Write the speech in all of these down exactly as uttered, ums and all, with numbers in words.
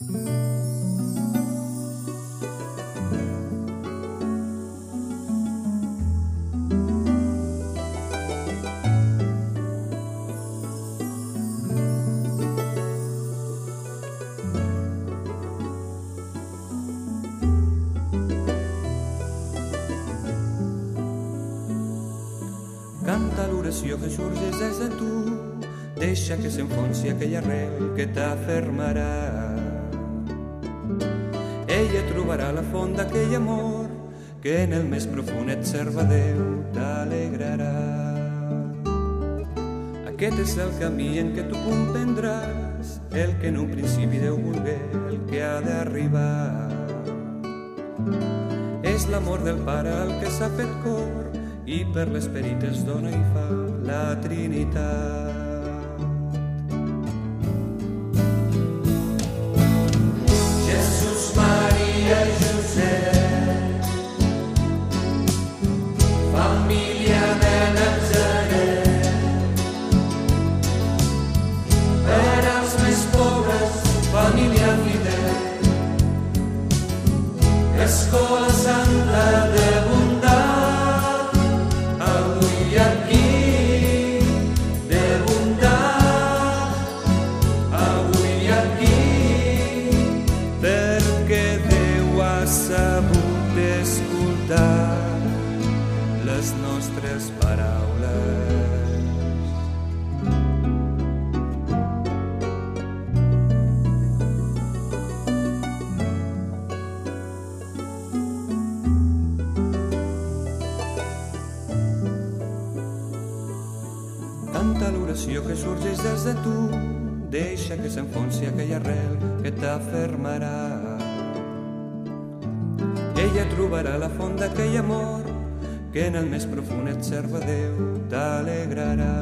Canta l'oració que sorgeix des de tu, deixa que s'enfonsi aquella arrel que t'afermarà. Ella trobarà la font d'aquell amor que en el més profund et serva Déu t'alegrarà. Aquest és el camí en què tu comprendràs el que en un principi Déu volgué, el que ha d'arribar. És l'amor del Pare el que s'ha fet cor i per l'esperit es dona i fa la Trinitat. Jesús, Maria i Josep, família de Natzaret, per als més pobres, família fidel, escola santa de bondat. Sabut escoltar les nostres paraules. Canta l'oració que sorgeix des de tu, deixa que s'enfonsi aquella arrel que t'afermarà. Ella trobarà la font d'aquell amor que en el més profund et serva Déu t'alegrarà.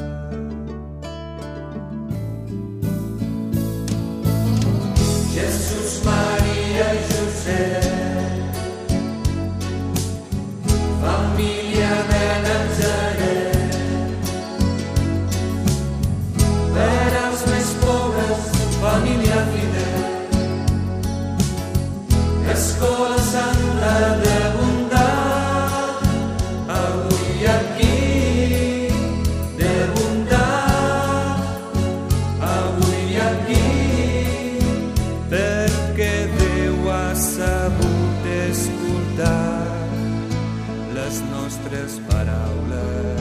Jesús, Maria i Josep, família de Natzaret, per als més pobres, família fidel, escola santa de bondat, avui aquí, de bondat, avui aquí, perquè Déu ha sabut escoltar les nostres paraules.